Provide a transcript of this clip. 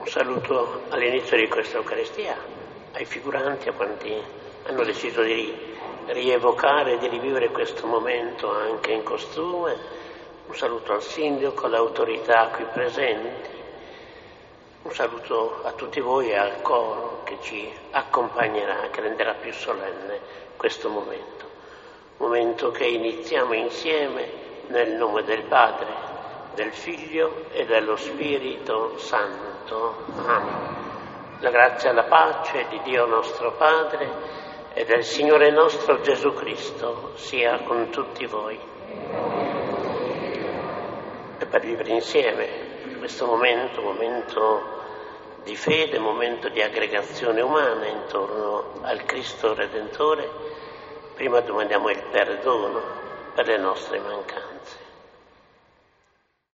Un saluto all'inizio di questa Eucaristia, ai figuranti, a quanti hanno deciso di rievocare, di rivivere questo momento anche in costume. Un saluto al sindaco, alle autorità qui presenti. Un saluto a tutti voi e al coro che ci accompagnerà, che renderà più solenne questo momento. Momento che iniziamo insieme nel nome del Padre, del Figlio e dello Spirito Santo. Amen. La grazia e la pace di Dio nostro Padre e del Signore nostro Gesù Cristo sia con tutti voi. E per vivere insieme questo momento di fede, momento di aggregazione umana intorno al Cristo Redentore, prima domandiamo il perdono per le nostre mancanze.